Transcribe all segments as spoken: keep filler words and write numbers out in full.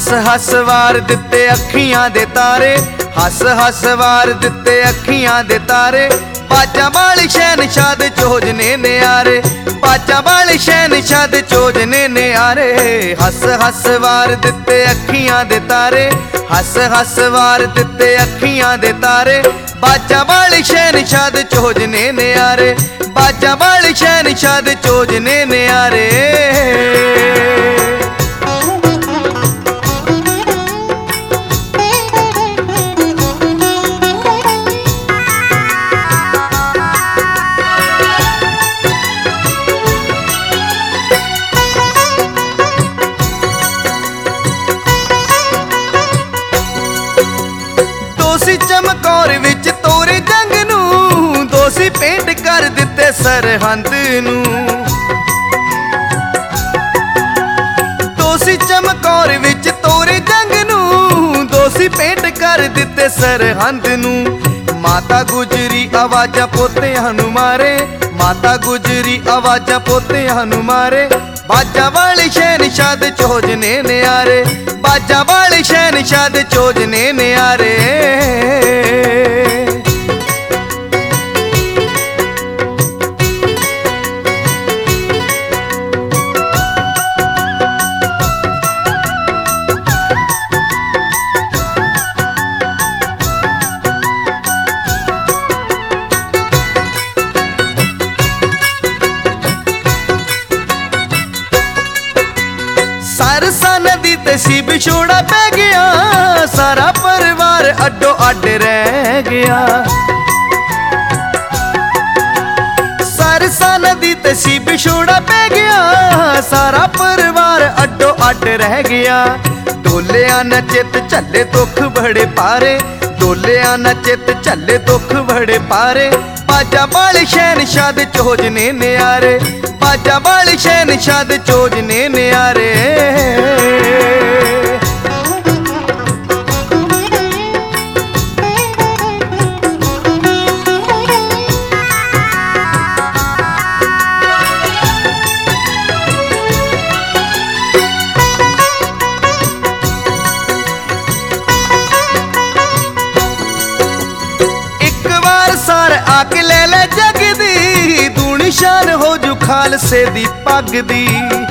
हस हस वार दिते अखियां दे तारे, हस हस वार दिते अखियां दे तारे। बाजा वाली शहनशाह दे चोजने न्यारे, बाजा वाली शहनशाह दे चोजने न्यारे। हस हस वार दिते अखियां दे तारे, हस हस वार दिते अखियां दे तारे। बाजा वाली शहनशाह दे चोजने न्यारे, बाजा वाली शहनशाह दे चोजने न्यारे। दोसी चमकौर विच तोरे जंग नू, दोसी पेंट कर दिते सरहंद नू। दोसी चमकौर विच तोरे जंग नू, दोसी पेंट कर दिते सरहंद नू। माता गुजरी आवाजा पोते हनु मारे, माता गुजरी आवाजा पोते हनु मारे। बाजा वाली शहनशाह दे चोजने न्यारे, बाजा वाली शहनशाह दे चोजने न्यारे। सरसा नदी ते सी बिछोड़ा पै गया, सारा परिवार अड्डो अड्ड रह गया। सरसा नदी ते सी बिछोड़ा पै गया, सारा परिवार अड्डो अड्ड रह गया। डोलिया न चित झल्ले दुख बड़े पारे, डोलिया न चित झल्ले दुख बड़े पारे। बाजा वाली शहनशाह दे चोजने न्यारे, बाजा वाली शहनशाह दे चोजने न्यारे। सार आके ले ले जग दी, तू निशान हो जू खालसे दी पग दी।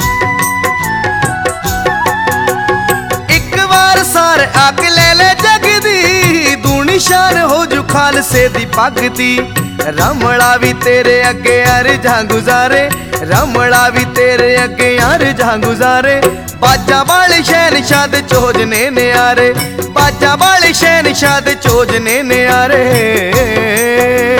एक बार सार आके ले ले जग दी, तू निशान हो जू खालसे दी पग दी। रमड़ा भी तेरे अगे अर्जा गुजारे, रमड़ा भी तेरे अगे अर्जा गुजारे। बाजा वाली शहनशाह दे चोजने न्यारे, बाजा वाली शहनशाह दे चोजने न्यारे।